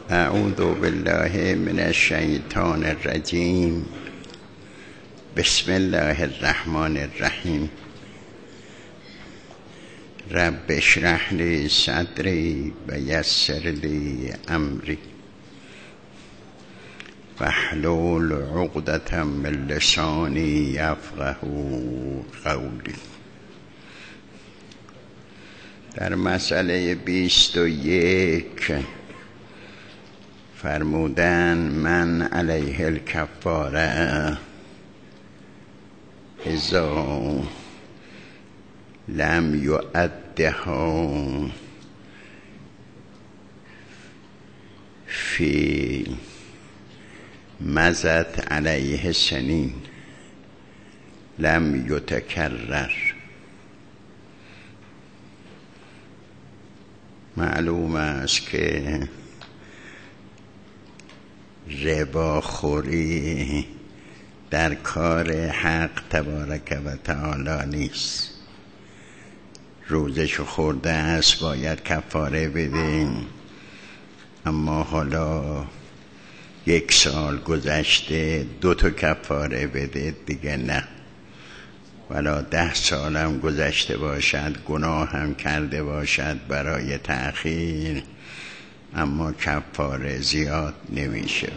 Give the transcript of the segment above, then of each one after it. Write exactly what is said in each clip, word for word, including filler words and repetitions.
اعوذ بالله من الشیطان الرجیم. بسم الله الرحمن الرحیم. رب اشرح لی صدری و یسر لی امری واحلل عقدة من لسانی یفقهوا قولی. در مسئله بیست و یک فرمودن من علیه الکفاره اذا لم یؤدها فی مضت علیه سنین لم یتکرر. معلوم است که رباخوری در کار حق تبارک و تعالی نیست. روزشو خورده است باید کفاره بده، اما حالا یک سال گذشته دو تا کفاره بده دیگه نه. ولا ده سالم گذشته باشد گناه هم کرده باشد برای تأخیر، اما کفاره زیاد نمیشه.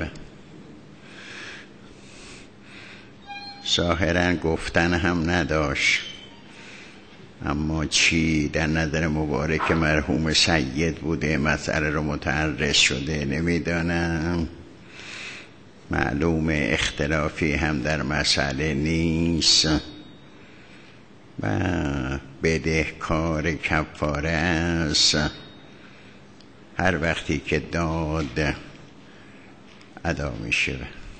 ظاهرا گفتن هم نداشت، اما چی در نظر مبارک مرحوم سید بوده مسئله رو متعرض شده نمیدانم. معلوم اختلافی هم در مسئله نیست و بدهکار کفاره است. هر وقتی که داد ادا میشه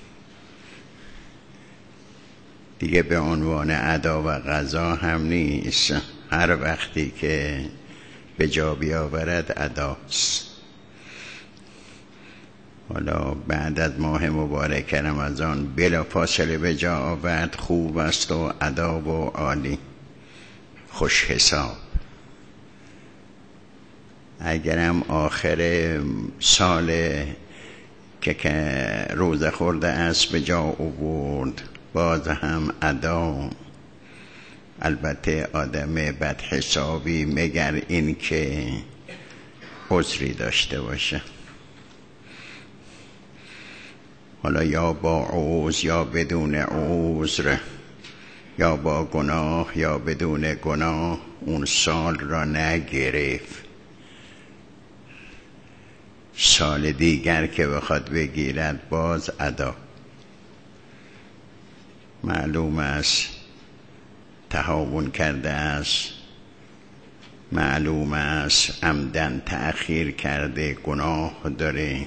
دیگه به عنوان ادا و قضا هم نیست. هر وقتی که به جا بیاورد اداست. حالا بعد از ماه مبارک رمضان بلا فاصله به جا آورد خوب است و ادا و عالی خوش حساب. اگرم آخر سال که که روزه خورده است به جا آورد باز هم ادا. البته آدم بد حسابی مگر این که عذری داشته باشه، حالا یا با عذر یا بدون عذر، یا با گناه یا بدون گناه، اون سال را نگرفت. سال دیگر که بخواد بگیرد باز ادا. معلوم است تهاون کرده است، معلوم است عمدن تأخیر کرده گناه داره،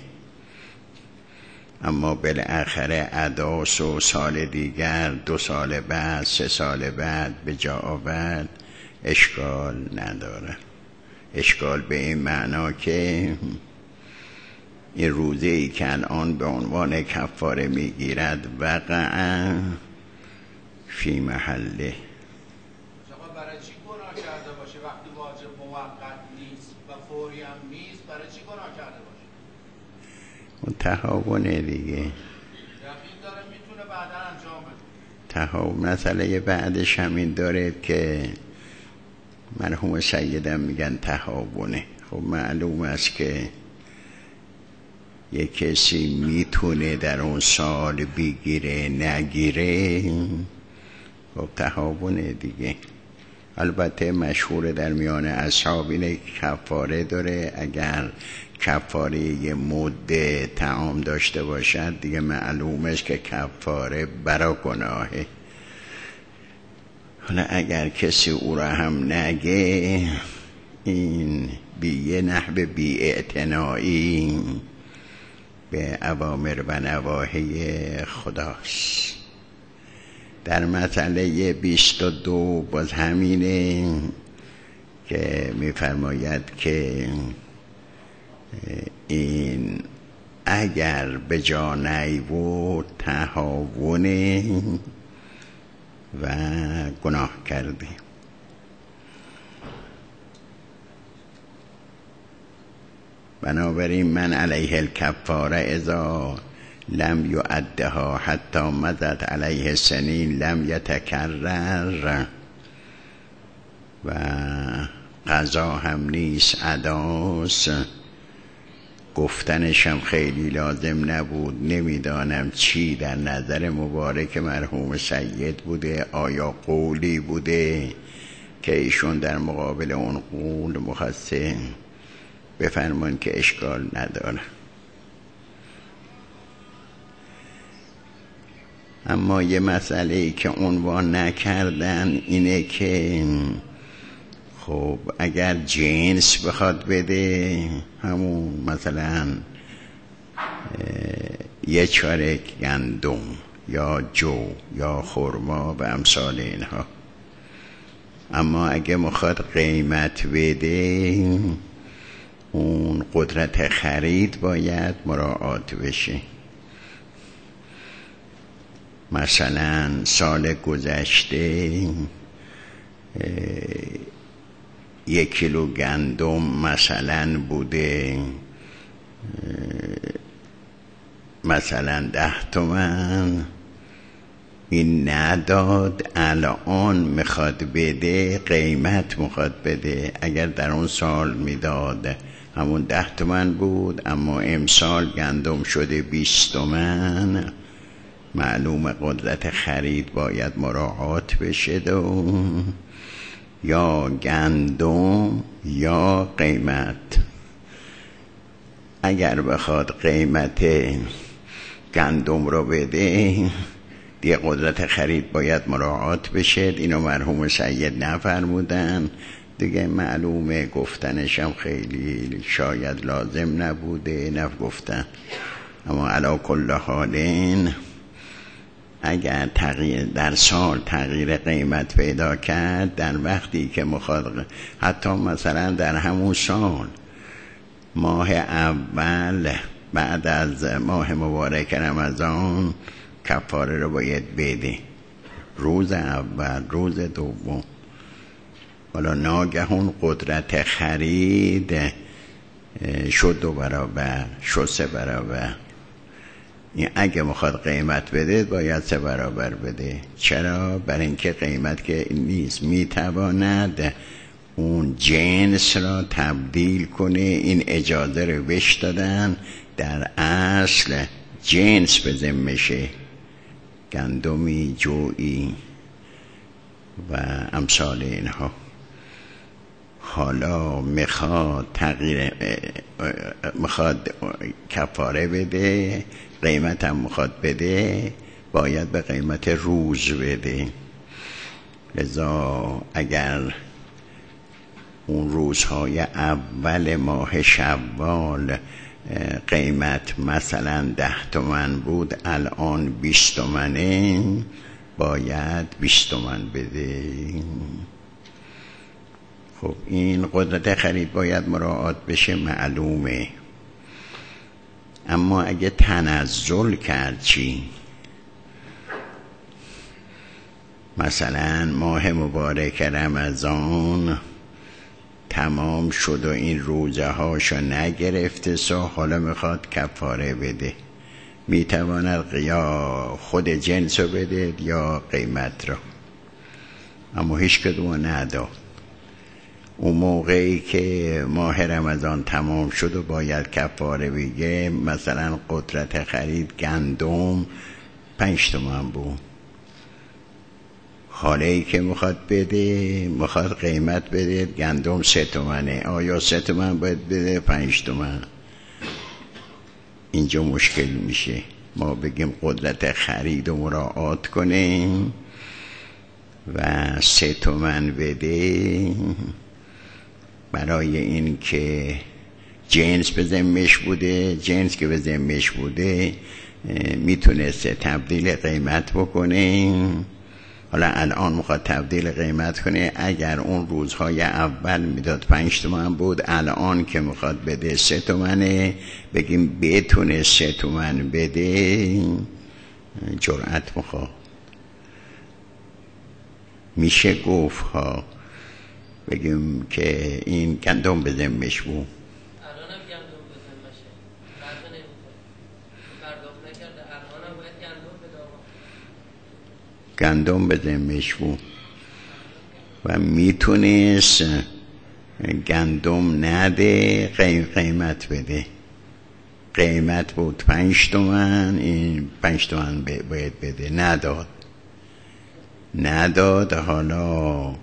اما بالاخره اداس و سال دیگر دو سال بعد سه سال بعد به جا آورد اشکال نداره. اشکال به این معنا که این روزه ای که الان به عنوان کفاره میگیرد وقعا فی محله. برای چی گناه کرده باشه وقتی واجب موقت نیست و فوری هم نیست؟ برای چی گناه کرده باشه؟ اون تهاونه دیگه. یقین داره میتونه بعدا انجام بده. تهاون. مسئله بعدش همین داره که مرحوم سیدم میگن تهاونه. خب معلوم است که یک کسی میتونه در اون سال بگیره نگیره، خب تهاونه دیگه. البته مشهور در میان اصحاب اینه کفاره داره. اگر کفاره یه مده طعام داشته باشد دیگه معلومش که کفاره برا گناهه. حالا اگر کسی او را هم نگه، این بی یه نحو بی اعتنایی به اوامر و نواهی خداست. در مسئله بیست و دو باز همینه که میفرماید که این اگر به جا نیورد تهاونه و گناه کرده. بنابراین من علیه الکفاره اذا لم یعدها حتی مضت علیه سنین لم یتکرر و قضا هم نیست اداست. گفتنشم خیلی لازم نبود. نمیدانم چی در نظر مبارک مرحوم سید بوده، آیا قولی بوده که ایشون در مقابل اون قول مخصص بفرمان که اشکال نداره. اما یه مسئله که عنوان نکردن اینه که خب اگر جنس بخواد بده، همون مثلا یه چارک گندم یا جو یا خرما و امثال اینها، اما اگه میخواد قیمت بده اون قدرت خرید باید مراعات بشه. مثلا سال گذشته یک کیلو گندم مثلا بوده مثلا ده تومن، این نداد، الان میخواد بده قیمت میخواد بده. اگر در اون سال میداد همون ده تومن بود، اما امسال گندم شده بیست تومن، معلوم قدرت خرید باید مراعات بشه دو یا گندم یا قیمت. اگر بخواد قیمت گندم رو بده دیگه قدرت خرید باید مراعات بشه. اینو مرحوم سید نفرمودن دیگه، معلومه گفتنشم خیلی شاید لازم نبوده نگفتن. اما علی کل حالین اگر تغییر در سال تغییر قیمت پیدا کرد، در وقتی که مخاطب حتی مثلا در همون سال ماه اول بعد از ماه مبارک رمضان کفاره رو باید بده، روز اول روز دوم. حالا ناگهان قدرت خرید شد دو برابر شد سه برابر، این اگه میخواد قیمت بده باید سه برابر بده. چرا؟ برای اینکه قیمت که نیست، میتواند اون جنس را تبدیل کنه. این اجازه رو بهش دادن، در اصل جنس به ذمشه، گندمی جویی و امثال اینها. حالا میخواد تغییر میخواد کفاره بده، قیمت هم میخواد بده، باید به قیمت روز بده. لذا اگر اون روزهای اول ماه شوال قیمت مثلا ده تومن بود، الان بیست تومنه، باید بیست تومن بده. خب این قدرت خرید باید مراعات بشه، معلومه. اما اگه تنزل کرد چی؟ مثلا ماه مبارک رمضان تمام شد و این روزه هاشو نگرفته، سو حالا میخواد کفاره بده، میتواند یا خود جنس رو بده یا قیمت رو، اما هیچ کدوم نداد. اون موقعی که ماه رمضان تمام شد و باید کفاره بگه، مثلا قدرت خرید گندم پنج تومن بود، حالی که میخواد بده میخواد قیمت بده گندم سه تومنه، آیا سه تومن باید بده پنج تومن؟ اینجا مشکل میشه. ما بگیم قدرت خرید رو مراعات کنیم و سه تومن بده، برای این که جنس به ذمش بوده، جنس که به ذمش بوده میتونسته تبدیل قیمت بکنه. حالا الان میخواد تبدیل قیمت کنه، اگر اون روزهای اول میداد پنج تومن بود، الان که میخواد بده سه تومنه، بگیم بتونه سه تومن بده، جرأت میخواد. میشه گفت ها بگیم که این گندم به ذمش بود، کرده الان هم باید گندم بده آقا. گندم به ذمش بود و میتونست گندم نده قیمت بده. قیمت بود پنج تومن، این پنج تومن باید بده. نداد نداد حالا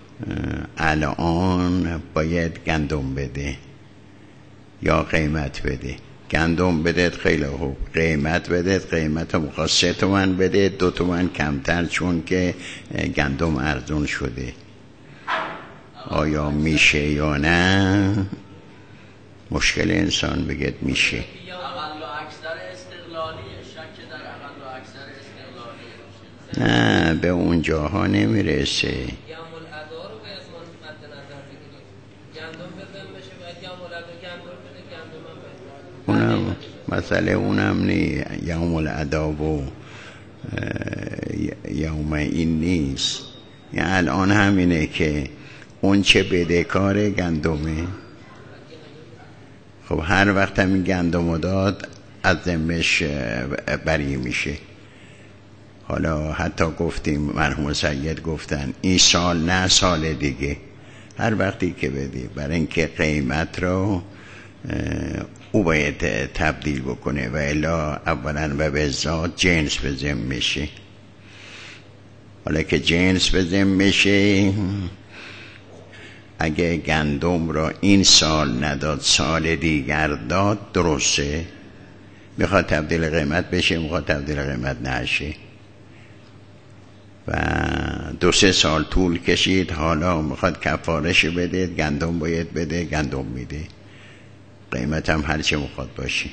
الان باید گندم بده یا قیمت بده. گندم بدهد خیلی خوب، قیمت بدهد، قیمت رو میخواد سه تومن بده، دو تومن کمتر چون که گندم ارزون شده. آیا میشه یا نه؟ مشکل انسان بگید میشه. اقل و اکثر استقلالی، شک در اقل و اکثر استقلالی نه به اون جاها نمیرسه. یوم الادا رو باید مد نظر بگیریم. گندم بزن بشه باید یوم الادا گندم بده، گندم هم بده. اونم مسئله اونم نی یوم الادا و یوم این نیست. یعنی الان همینه که اون چه بدهکار گندمه. خب هر وقت همین گندم داد از ذمش بری میشه. حالا حتی گفتیم مرحوم سید گفتن این سال نه سال دیگه هر وقتی که بدی، برای اینکه قیمت رو او باید تبدیل بکنه و الا اولا و به ذات جنس به ذم میشه. حالا که جنس به ذم میشه، اگه گندم را این سال نداد سال دیگر داد درسته، میخواد تبدیل قیمت بشه، میخواد تبدیل قیمت نشه و دو سه سال طول کشید، حالا میخواد کفارش بده، گندم باید بده، گندم میده، قیمت هم هرچه میخواد باشه.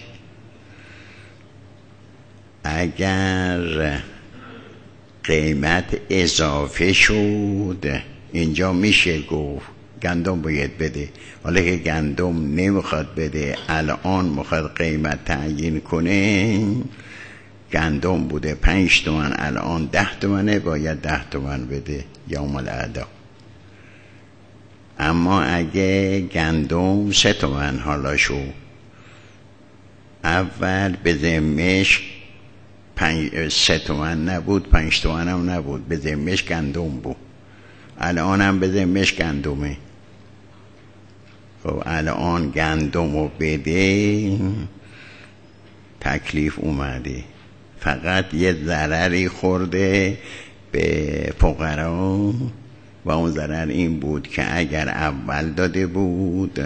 اگر قیمت اضافه شد اینجا میشه گفت گندم باید بده. حالا که گندم نمیخواد بده، الان میخواد قیمت تعیین کنه، گندم بوده پنج تومن الان ده تومنه، باید ده تومن بده یوم الادا. اما اگه گندم سه تومن حالا شو، اول به ذمش پنج سه تومن نبود، پنج تومن هم نبود، به ذمش گندم بود، الان هم به ذمش گندمه. خب الان گندم رو بده، تکلیف اومده، فقط یه ضرری خورده به فقرا و اون ضرر این بود که اگر اول داده بود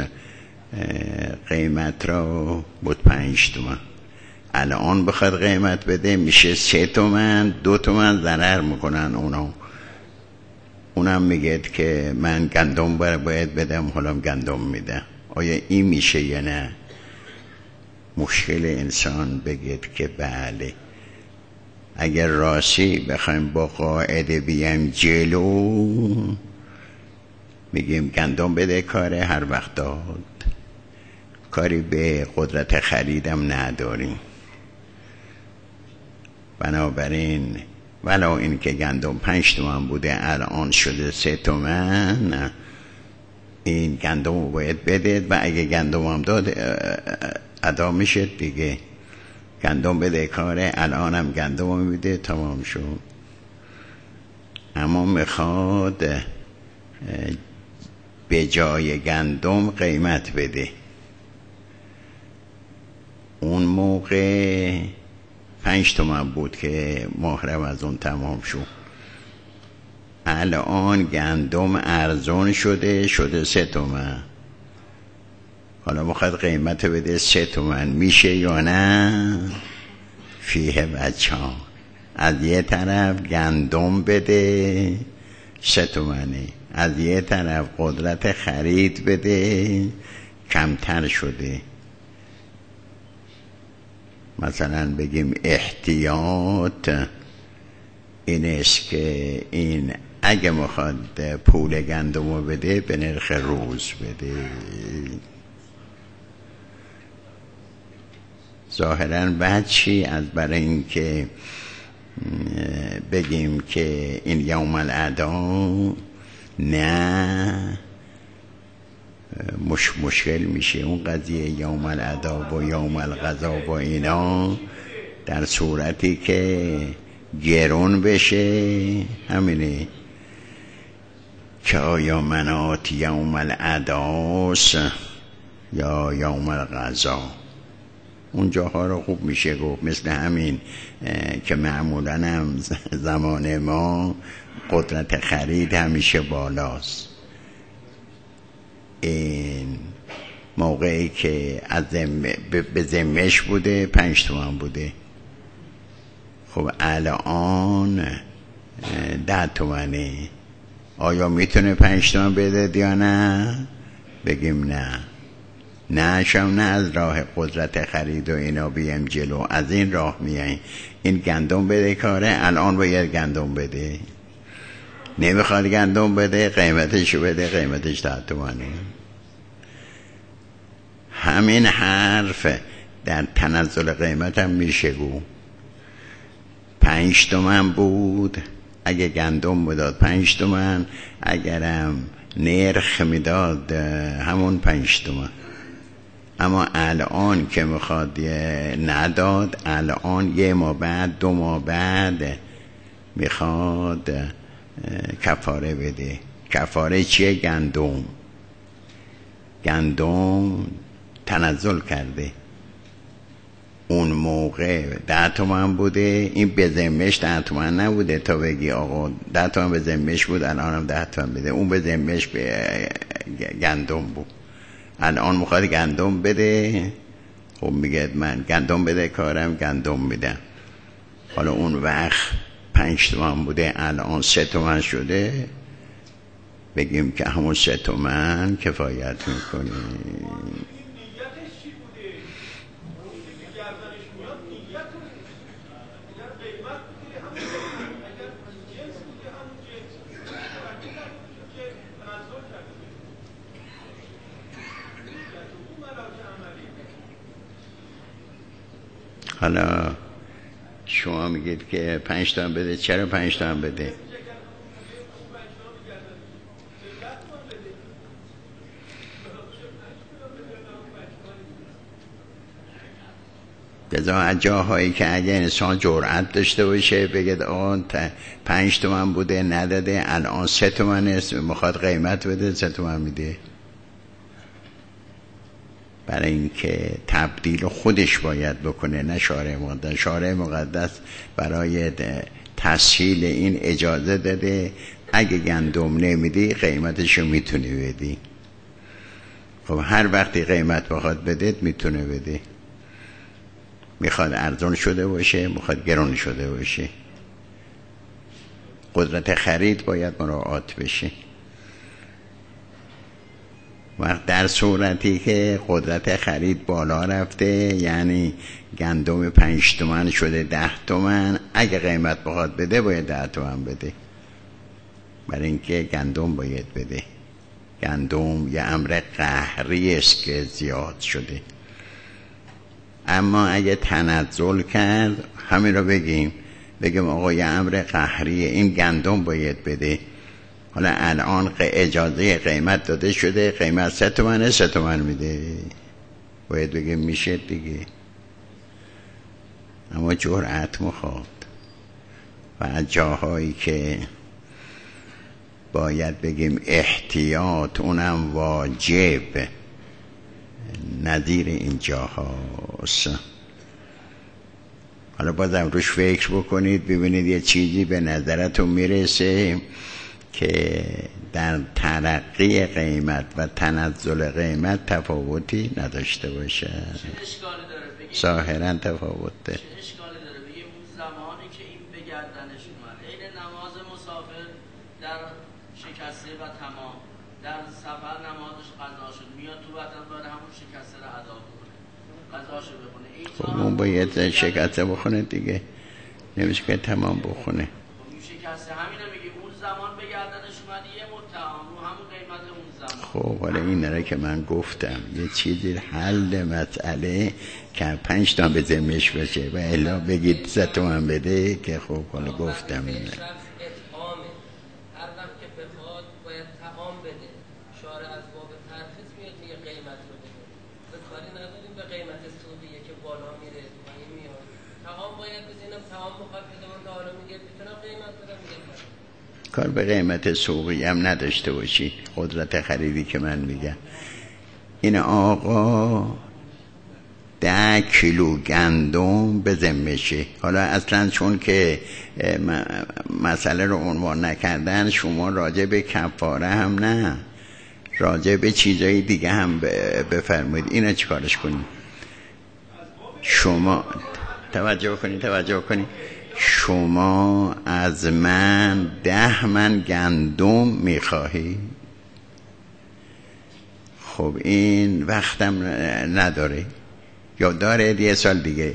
قیمت را بود پنج تومن، الان بخواد قیمت بده میشه سه تومن، دو تومن ضرر میکنن اونا. اونم میگه که من گندم باید بدم، حالا گندم میدم. آیا این میشه یا نه؟ مشکل انسان بگید که بله. اگر راستی بخوایم با قاعده بیم جلو، میگیم گندم بده کاره هر وقت داد، کاری به قدرت خریدم نداریم. بنابراین ولو این که گندم پنج تومن بوده الان شده سه تومن، این گندم رو باید بده و اگه گندم هم داد ادا میشه دیگه. گندم بده کاره، الان هم گندم رو میده، تمام شد. اما میخواد به جای گندم قیمت بده. اون موقع پنج تومن بود که ماه رمضان تمام شد، الان گندم ارزون شده شده سه تومن، حالا میخواد قیمت بده سه تومن، میشه یا نه؟ فیه بچه ها از یه طرف گندم بده سه تومنه، از یه طرف قدرت خرید بده کمتر شده. مثلا بگیم احتیاط این است که این اگه میخواد پول گندم رو بده به نرخ روز بده. ظاهراً بچی از برای این که بگیم که این یوم الادا نه مش مشکل میشه. اون قضیه یوم الادا و یوم القضا و اینا در صورتی که گرون بشه همینه که آیا منات یوم العداس یا یوم القضا. اونجاها رو خوب میشه گفت، مثل همین که معمولا هم زمان ما قدرت خرید همیشه بالاست. این موقعی که از به ذمه‌اش بوده پنج تومن بوده، خب الان ده تومنه. آیا میتونه پنج تومن بده یا نه؟ بگیم نه. نه شم نه از راه قدرت خرید و اینا بیم جلو، از این راه میاییم. این گندم بده کاره، الان باید گندم بده. نمیخواد گندم بده، قیمتش بده، قیمتش ده تومنه. همین حرف در تنزل قیمت هم میشه گو. پنج تومن بود اگه گندم میداد پنج تومن، اگرم نرخ میداد همون پنج تومن. اما الان که میخواد نداد، الان یه ماه بعد دو ماه بعد میخواد کفاره بده. کفاره چیه؟ گندم. گندم تنزل کرده. اون موقع ده تومن بوده، این به ذمه‌اش ده تومن نبوده تا بگی آقا ده تومن به ذمه‌اش بود الان هم ده تومن بده. اون به ذمه‌اش به گندم بود، الان میخواد گندم بده. خب میگه من گندم بده کارم، گندم میدم. حالا اون وقت پنج تومن بوده الان سه تومن شده، بگیم که همون سه تومن کفایت میکنه. حالا شما میگید که پنج تومن بده، چرا پنج تومن بده؟ بذار از جاهایی که اگه انسان جرأت داشته باشه بگید آن پنج تومن بوده نداده، الان سه تومن است، میخواد قیمت بده، سه تومن میده. برای اینکه تبدیل خودش باید بکنه، نه شارع مقدس. شارع مقدس برای تسهیل این اجازه داده اگه گندم نمیدی قیمتشو میتونی بدی. خب هر وقتی قیمت بخواد بده میتونه بده، میخواد ارزان شده باشه، میخواد گران شده باشه. قدرت خرید باید مراعات بشه. وقت در صورتی که قدرت خرید بالا رفته، یعنی گندم پنج تومن شده ده تومن، اگه قیمت بخواد بده باید ده تومن بده، برای اینکه گندم باید بده. گندم یه امر قهری است که زیاد شده. اما اگه تنزل کرد، همین رو بگیم بگیم آقا یه امر قهریه، این گندم باید بده. حالا الان اجازه قیمت داده شده، قیمت سه تومنه، سه تومن میده، باید بگیم میشه دیگه. اما جرأت میخواد و از جاهایی که باید بگیم احتیاط اونم واجب، نظیر این جاهاست. حالا بازم روش فکر بکنید، ببینید یه چیزی به نظرتون میرسه که در ترقی قیمت و تنزل قیمت تفاوتی نداشته باشه. چه اشکالی داره بگیم؟ ظاهرا تفاوت داره. چه اشکالی داره بگیم اون زمانی که این به گردنش اومد، عین نماز مسافر در شکسته و تمام، در سفر نمازش قضا شد، میاد تو وطن باید همون شکسته رو ادا کنه، قضاشو بخونه. خب اون باید شکسته بخونه دیگه، نمیشه که تمام بخونه. خب این شکسته همینه میگه اون زمان به گردنش اومد، یه متهم رو همون قیمت اون زمان. خب حالا این رو که من گفتم یه چیزی حل مسئله که پنج تا به ذمه‌اش باشه و الا بگید سه تومن بده، که خب حالا گفتم اینه. هر وقت که بخواد باید طعام بده. شارع از باب ترخیص میاد یه قیمت رو بده. به کاری نداریم به قیمت سوقیه که بالا میره پایین میاد. طعام اینم تمام مخاطب من تا حالا میگه میتونم قیمت بدم، میگم کار به قیمت سوقی هم نداشته باشید. قدرت خریدی که من میگم، این آقا ده کیلو گندم به ذمشه. حالا اصلا چون که مسئله رو عنوان نکردن، شما راجع به کفاره هم نه، راجع به چیزای دیگه هم بفرمایید. اینا چی کارش کنید؟ شما توجه کنید توجه کنید شما از من ده من گندم میخواهی؟ خب این وقتم نداره یا داره؟ یه سال دیگه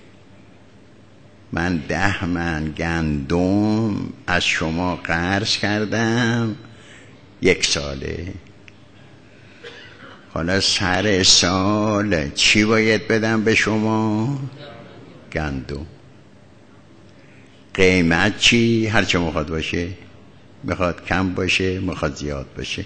من ده من گندم از شما قرض کردم، یک ساله. حالا سر سال چی باید بدم به شما؟ گندم. قیمت چی؟ هرچه میخواد باشه، میخواد کم باشه، میخواد زیاد باشه.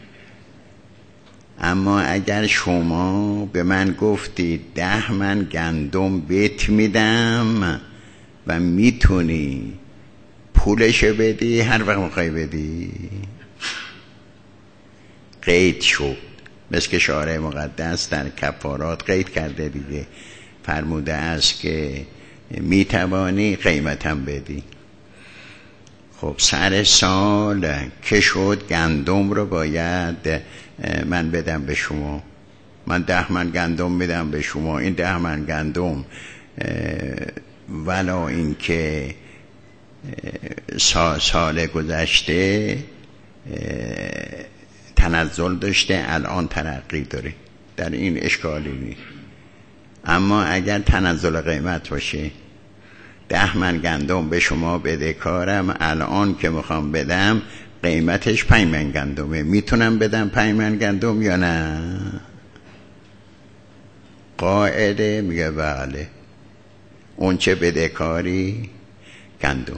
اما اگر شما به من گفتی ده من گندم بهت میدم و میتونی پولشو بدی، هر وقت میخوای بدی، قید شد. مثل که شارع مقدس در کفارات قید کرده دیگه، فرموده است که میتوانی قیمتم بدی. خب سر سال که شد گندم رو باید من بدم به شما. من ده من گندم میدم به شما. این ده من گندم ولا این که سال, سال گذشته تنزل داشته، الان ترقی داره، در این اشکالی نیست. اما اگر تنزل قیمت باشه، ده من گندم به شما بده کارم، الان که میخوام بدم قیمتش پنج من گندمه، میتونم بدم پنج من گندم یا نه؟ قاعده میگه بله، اون چه بده کاری گندم.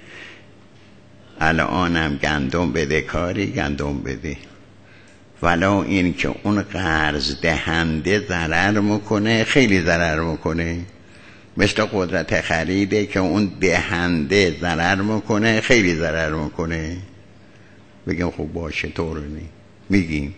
الانم گندم بده کاری گندم بده، ولو این که اون قرض دهنده ضرر میکنه، خیلی ضرر میکنه. مثل قدرت خریده که اون دهنده ضرر میکنه، خیلی ضرر میکنه. بگیم خب باشه طور نی میگیم،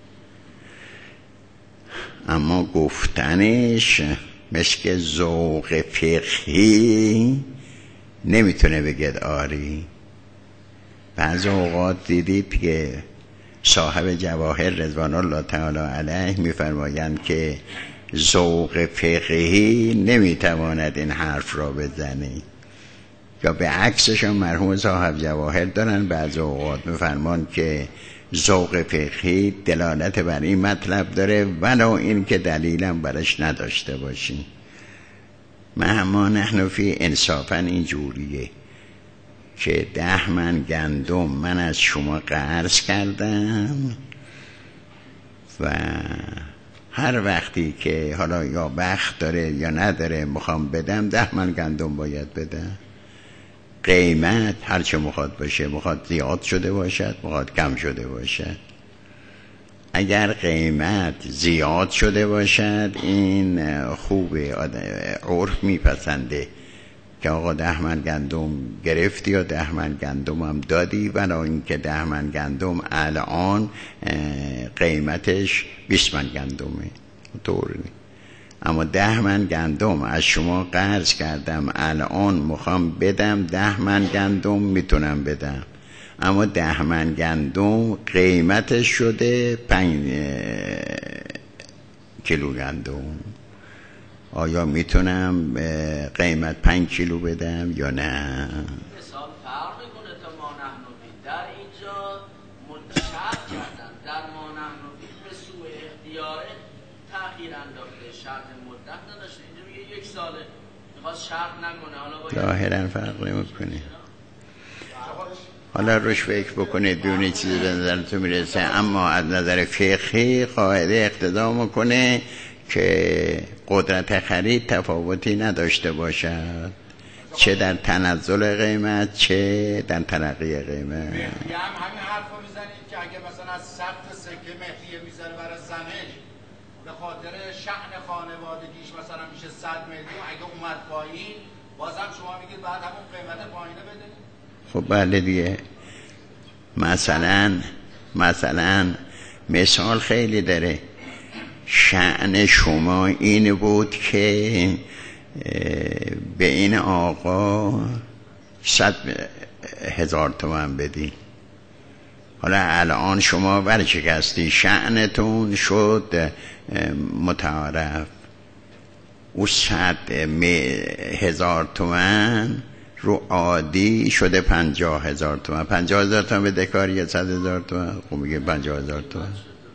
اما گفتنش مثل که ذوق فقهی نمیتونه بگید آری. بعض اوقات دیدید که صاحب جواهر رضوان الله تعالی علیه میفرمایند که ذوق فقهی نمیتواند این حرف را بزنه، یا به عکسشون مرحوم صاحب جواهر دارن بعض اوقات میفرمان که ذوق فقهی دلالت بر این مطلب داره ولو این که دلیلم برش نداشته باشیم. مهما نحن فی انصافا این جوریه که ده من گندم من از شما قرض کردم و هر وقتی که حالا یا بخت داره یا نداره میخوام بدم، ده من گندم باید بدم. قیمت هرچه میخواد باشه، میخواد زیاد شده باشد، میخواد کم شده باشد. اگر قیمت زیاد شده باشد این خوبه، عرف میپسنده که آقا ده من گندم گرفتی یا ده من گندم هم دادی، ولی اینکه ده من گندم الان قیمتش بیست من گندمه طوری. اما ده من گندم از شما قرض کردم، الان میخوام بدم ده من گندم میتونم بدم، اما ده من گندم قیمتش شده پنج کیلو گندم. آیا میتونم قیمت پنج کیلو بدم یا نه؟ حساب فرق میکنه تا ما نحنوی. در اینجا شرط کردن، در ما نحنوی به سوء اختیار تأخیر انداخته، شرط مدت نداشته. اینجا میگه یک ساله، میخواست شرط نکنه. حالا ظاهرا فرق نمیکنه. حالا روش فکر بکنید ببینید چیزی به نظرتون میرسه. اما از نظر فقهی قاعده اقتضا میکنه که قدرت خرید تفاوتی نداشته باشد، چه در تنزل قیمت چه در ترقی قیمت. مهدی هم همین حرف رو میزنید که اگه مثلا از ثبت سکه مهدیه میذاره برای زنش به خاطر شأن خانوادگیش مثلا میشه صد میلیون، اگه اومد پایین بازم شما میگید بعد همون قیمت پایینه بدهید. خب بله دیگه. مثلا مثلا مثال خیلی داره. شأن شما این بود که به این آقا صد هزار تومن بدی. حالا الان شما ورشکستی، شأنتون شد متعارف. او صد هزار تومن رو عادی شده پنجاه هزار تومن. پنجاه هزار تومن به دکاری صد هزار تومن. خب میگه پنجاه هزار تومن.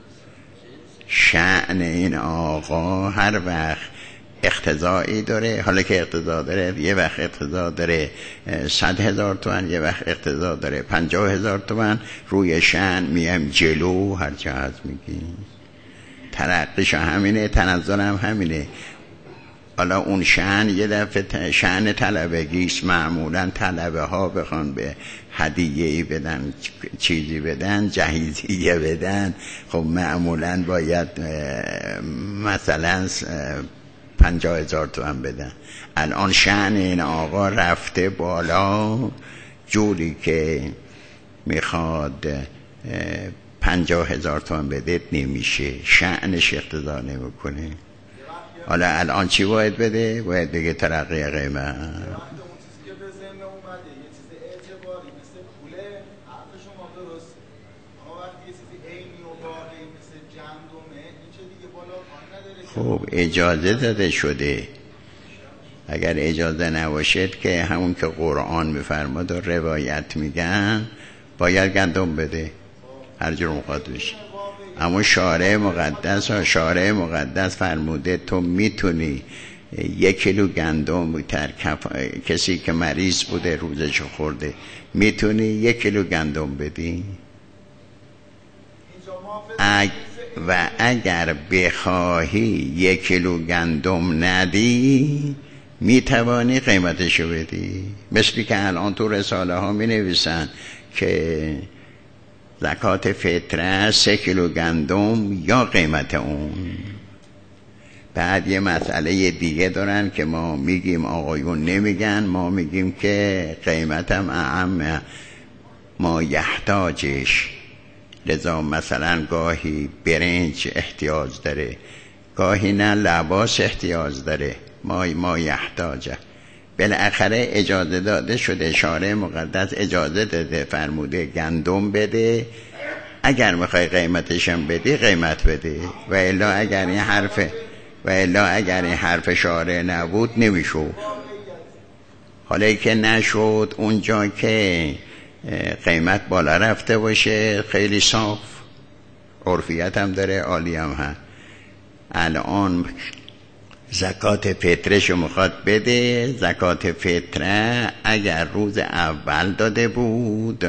شأن این آقا هر وقت اقتضایی داره، حالا که اقتضا داره، یه وقت اقتضا داره صد هزار تومن، یه وقت اقتضا داره پنجاه هزار تومن، روی شأن میام جلو هر چه هست میگیم. ترقیش همینه، تنزل هم همینه. حالا اون شأن یه دفعه شأن طلبگیست، معمولا طلبه ها بخوان به هدیه‌ای بدن، چیزی بدن، جهیزیه بدن، خب معمولا باید مثلا پنجاه هزار تومن بدن. الان شأن این آقا رفته بالا جوری که میخواد پنجاه هزار تومن بده نمیشه، شأنش اقتضا نمیکنه. حالا الان چی باید بده؟ باید بگه ترقی قیمت. خب اجازه داده شده. اگر اجازه نباشد که همون که قرآن میفرماد و روایت میگن باید گندم بده هر جور مقادش. اما شارع مقدس و شارع مقدس فرموده تو میتونی یک کیلو گندم ترکف، کسی که مریض بوده روزش خورده میتونی یک کیلو گندم بدی. اگ و اگر بخواهی یک کیلو گندم ندی میتوانی قیمتشو بدی. مثلی که الان تو رساله ها می نویسن که زکات فطره سه کیلو گندم یا قیمت اون. بعد یه مسئله دیگه دارن که ما میگیم آقایون نمیگن، ما میگیم که قیمتم اعم ما یحتاجش. لذا مثلا گاهی برنج احتیاج داره، گاهی نه لباس احتیاج داره، ما ما یحتاجه. بالاخره اجازه داده شده، شارع مقدس اجازه داده، فرموده گندم بده. اگر میخوای قیمتشم بدی قیمت بده، و الا اگر این حرف و الا اگر این حرف شارع نبود نمیشو. حالا که نشد، اونجا که قیمت بالا رفته باشه خیلی صاف، عرفیت هم داره، عالی هم هست. الان زکات فطرشو میخواد بده. زکات فطره اگر روز اول داده بود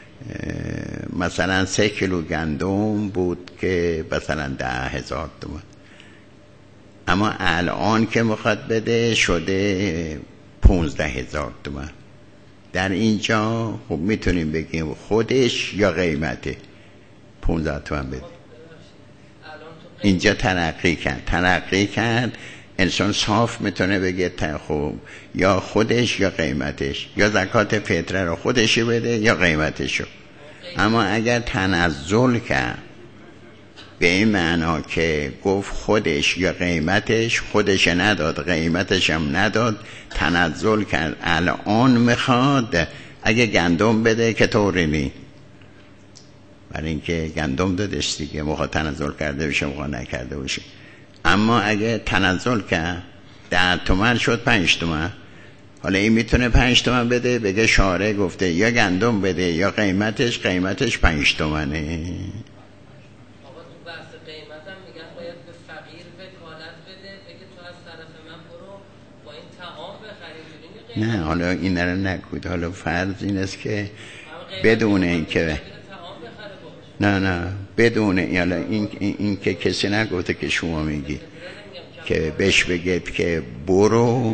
مثلا سه کیلو گندم بود که مثلا ده هزار تومان، اما الان که میخواد بده شده پونزده هزار تومان. در اینجا خب میتونیم بگیم خودش یا قیمته پونزده تومان بده. اینجا ترقی کرد ترقی کرد انسان صاف میتونه بگه خب یا خودش یا قیمتش، یا زکات فطره رو خودش بده یا قیمتشو. اما اگر تنزل کرد به این معنا که گفت خودش یا قیمتش، خودش نداد قیمتش هم نداد، تنزل کرد، الان میخواد اگه گندم بده که طوری نی، برای اینکه گندم دادش دیگه، میخواد تنزل کرده بشه میخواد نکرده باشه. اما اگه تنزل کرد ده تومن شد پنج تومن، حالا این میتونه پنج تومن بده، بگه شارع گفته یا گندم بده یا قیمتش قیمتش پنج تومنه. آقا تو بحث قیمتم میگن باید به فقیر وکالت بده، بگه تو از طرف من برو با این طعام بخرید. نه حالا این رو نگوید. حالا فرض این است که بدون این که نه نه بدون این, این, این که کسی نگفته که شما میگی که بهش بگید که برو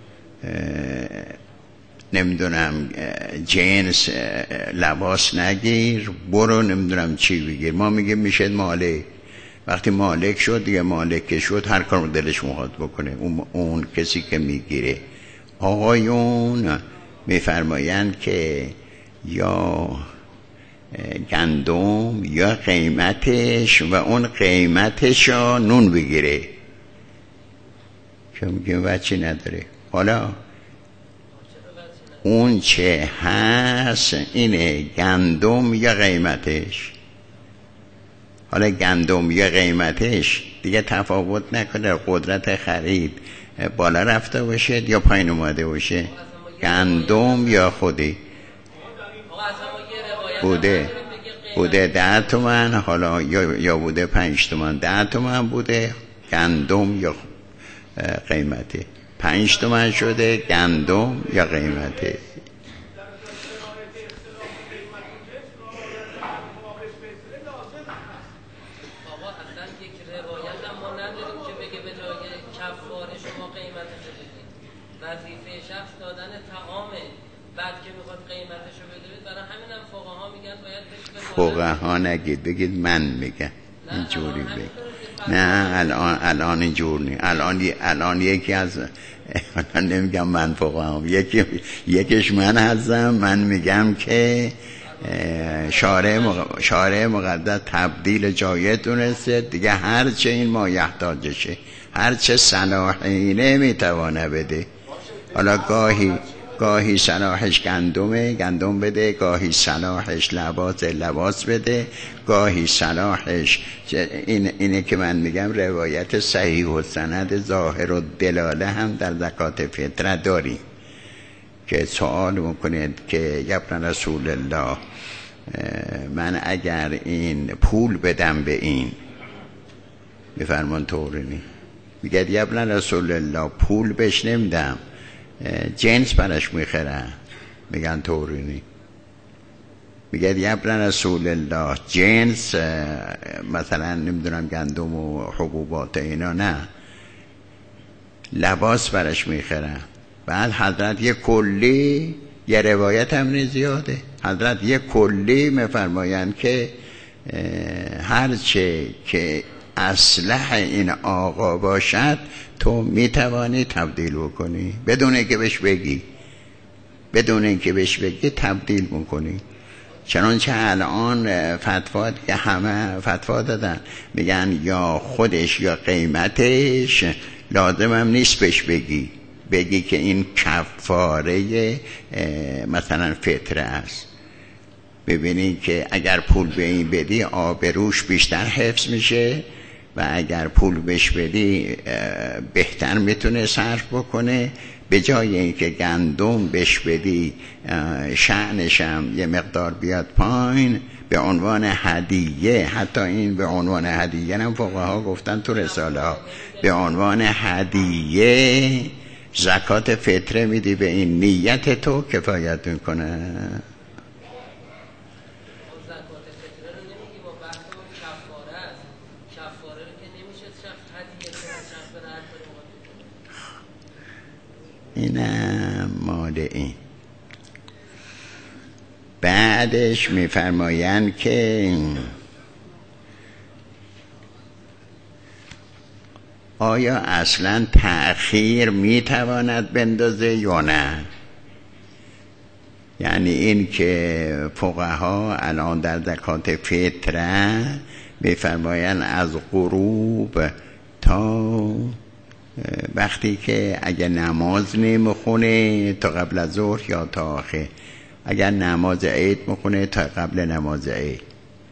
نمیدونم جنس لباس نگیر، برو نمیدونم چی بگیر. ما میگیم میشه مالک. وقتی مالک شد دیگه، مالک شد هر کار دلش میخواد بکنه. اون, اون کسی که میگیره آقایون میفرمایند که یا گندم یا قیمتش و اون قیمتش رو نون بگیره، که میگیم وچی نداره. حالا اون چه هست اینه گندم یا قیمتش. حالا گندم یا قیمتش دیگه تفاوت نکنه، قدرت خرید بالا رفته باشه یا پایین اومده باشه، گندم یا خودی بوده بوده ده تومن، حالا یا, یا بوده پنج تومن، ده تومن بوده گندم یا قیمته، پنج تومن شده گندم یا قیمته. فقها نگید، بگید من میگم، اینجوری بگید. نه الان الان اینجور نیست. الان الان یکی از الان نمیگم من فقها، یکی یکیش من هستم. من میگم که شارع مق... شارع مقدس تبدیل جایه دونسته دیگه، هر چه این ما یحتاجشه، هر چه صلاحی نمیتوانه بده. حالا گاهی گاهی صلاحش گندمه گندم بده، گاهی صلاحش لباس لباس بده، گاهی صلاحش این اینه که من میگم روایت صحیح و سند ظاهر و دلاله هم در زکات فطره داریم که سوال میکنید که ابن رسول الله من اگر این پول بدم به این، میفرمان طورینی میگه ابن رسول الله پول بهش نمیدم، جنس برش میخرن. میگن طورینی میگه ابن رسول الله جنس مثلا نمیدونم گندم و حبوبات اینا نه، لباس برش میخرن. بعد حضرت یه کلی، یه روایت هم زیاده، حضرت یه کلی میفرمایند که هرچه که اصلح این آقا باشد تو میتوانی تبدیل بکنی، بدون اینکه بهش بگی، بدون اینکه بهش بگی تبدیل میکنی. چنانچه الان فتوا که همه فتوا دادن، میگن یا خودش یا قیمتش، لازم هم نیست بهش بگی، بگی که این کفاره مثلا فطره است. ببینی که اگر پول به این بدی آبروش بیشتر حفظ میشه و اگر پول بهش بدی بهتر میتونه صرف بکنه، به جای اینکه گندم بهش بدی شأنش هم یه مقدار بیاد پایین به عنوان هدیه. حتی این به عنوان هدیه هم فقها گفتن تو رساله ها، به عنوان هدیه زکات فطره میدی، به این نیت تو کفایت میکنه. اینم مال این. بعدش میفرمایند که آیا اصلا تأخیر میتواند بندازه یا نه؟ یعنی این که فقها الان در زکات فطره میفرمایند از غروب تا وقتی که اگر نماز نمیخونه تا قبل از ظهر یا تا آخر، اگر نماز عید میخونه تا قبل نماز عید،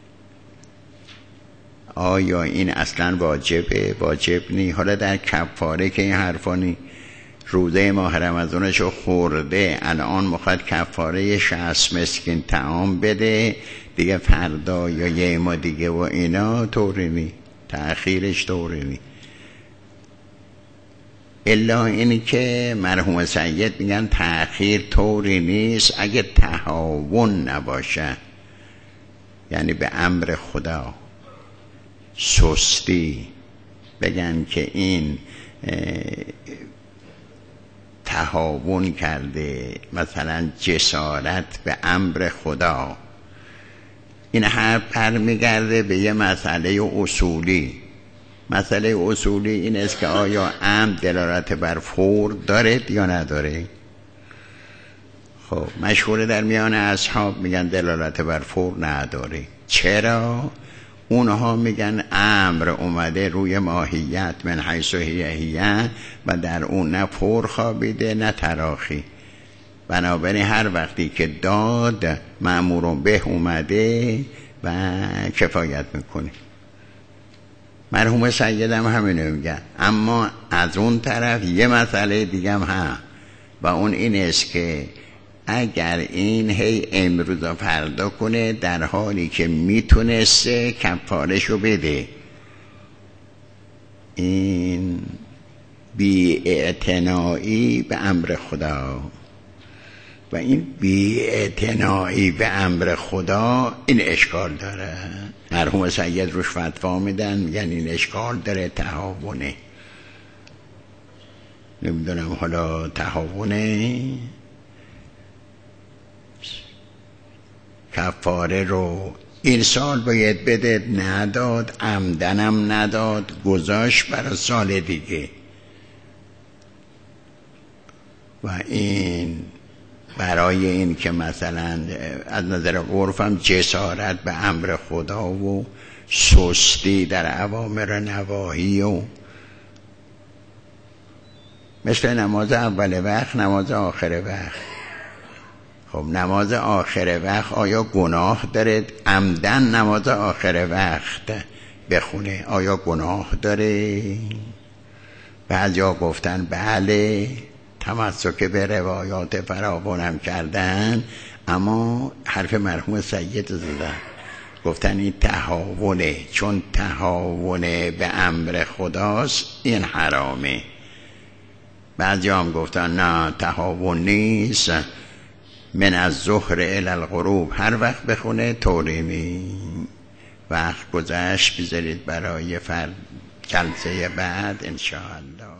آیا این اصلا واجبه؟ واجب نی. حالا در کفاره که این حرفانی، روزه ماه رمضانشو خورده الان میخواد کفاره شصت مسکین طعام بده دیگه، فردا یا یه ما دیگه و اینا طوری نی، تأخیرش طوری نی. الا اینی که مرحوم سید میگن تأخیر طوری نیست اگه تهاون نباشه، یعنی به امر خدا سستی، بگن که این تهاون کرده، مثلا جسارت به امر خدا. این هر پر میگرده به یه مسئله اصولی. مسئله اصولی این است که آیا عمد دلالت بر فور داره یا نداره. خب مشهور در میان اصحاب میگن دلالت بر فور نداره. چرا؟ اونها میگن امر اومده روی ماهیت من حیث هی هی و در اون نه فور خوابیده نه تراخی. بنابراین هر وقتی که داد مأمور به اومده و کفایت میکنه. مرحوم سیدم همینو میگن. اما از اون طرف یه مسئله دیگه هم هست و اون این است که اگر این هی امروز و فردا کنه در حالی که میتونسته کفارشو بده، این بی‌اعتنایی به امر خدا و این بی‌اعتنایی به امر خدا این اشکال داره. مرحوم سید روش فتوا میدن، میگن این اشکال داره، تهاونه. نمیدونم حالا تهاونه کفاره رو این سال باید بده، نداد، عمدنم نداد، گذاشت برای سال دیگه و این برای این که مثلا از نظر عرفم جسارت به امر خدا و سستی در اوامر نواهی و مثل نماز اول وقت، نماز آخر وقت. خب نماز آخر وقت آیا گناه داره عمدن نماز آخر وقت بخونه؟ آیا گناه داره؟ بعضیا گفتن بله، تمسک به روایات فراوانم کردن، اما حرف مرحوم سید زدن، گفتن این تهاونه، چون تهاونه به امر خداست این حرامه. بعضی هم گفتن نه تهاون نیست، من از ظهر الی الغروب هر وقت بخونه طوری نی. وقت گذشت، بذارید برای فرد جلسه بعد انشاءالله.